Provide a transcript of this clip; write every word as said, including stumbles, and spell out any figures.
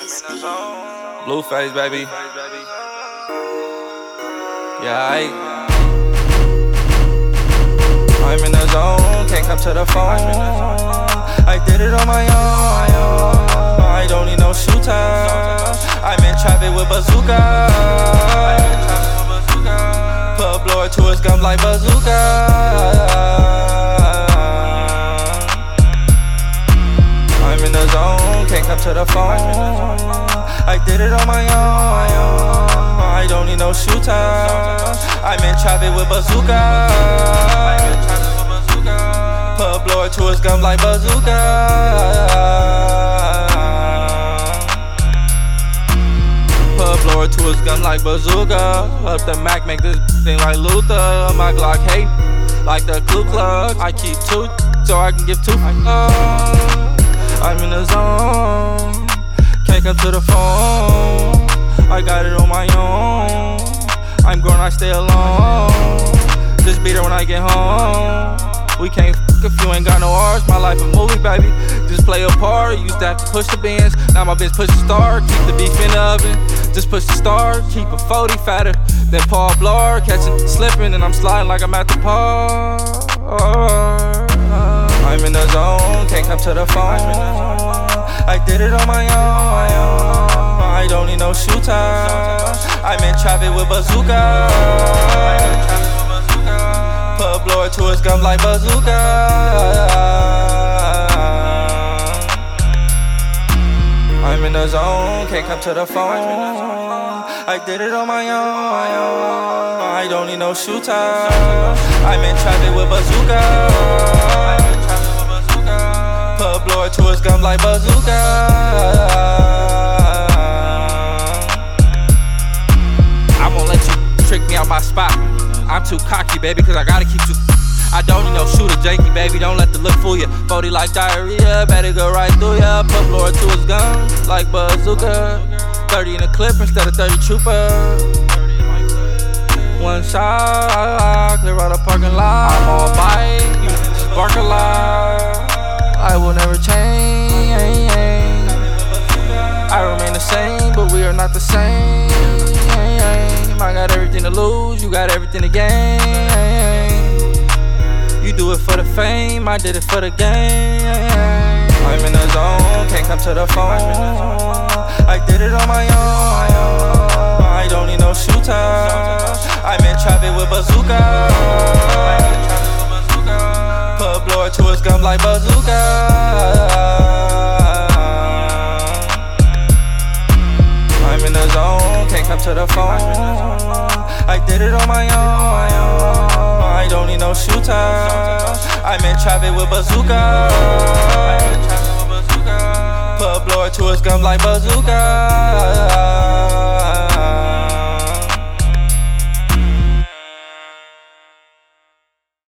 Blueface, baby. Yeah, I, I'm in the zone, can't come to the phone. I did it on my own. I don't need no shooter. I'm in traffic with bazooka. Put a blower to his gums like bazooka. I'm in the zone, can't come to the phone. I did it on my own. I don't need no shooter. I'm in traffic with bazooka. Put a blower to his gums like bazooka. Put a blower to his gums like bazooka. Up the Mac, make this thing like Luther. My Glock hate like the Ku Klux. I keep two, so I can give two. Uh, I'm in the zone, can't come to the phone. I got it on my own. I'm grown, I stay alone. Just beat her when I get home. We can't f if you ain't got no R's. My life a movie, baby. Just play a part. Used to have to push the Benz. Now my Benz push the star. Keep the beef in the oven. Just push the star. Keep a forty fatter than Paul Blart. Catching, slipping, and I'm sliding like I'm at the park. I'm in the zone, can't come to the phone. I did it on my own. I don't need no shooter. I'm in traffic with bazooka. Put a blower to his gums like bazooka. I'm in the zone, can't come to the phone. I did it on my own. I don't need no shooter. I'm in traffic with bazooka. Put a blower to his gums like bazooka. I won't let you trick me out my spot. I'm too cocky, baby, cause I gotta keep you. I don't need no shooter, janky, baby, don't let the look fool ya. forty like diarrhea, better go right through ya. Put blower to his gums like bazooka. thirty in a clip instead of thirty trooper. One shot, clear out a parking lot. I'm on bike, you just bark a lot. I will never change. I remain the same, but we are not the same. I got everything to lose, you got everything to gain. You do it for the fame, I did it for the game. I'm in the zone, can't come to the phone. I did it on my own. I don't need no shooter. I'm in traffic with bazooka. Put a blower to his gums like bazooka. I'm in the zone, can't come to the phone. I did it on my own. I don't need no shooter. I'm in traffic with bazooka. Put a blower to his gums like bazooka.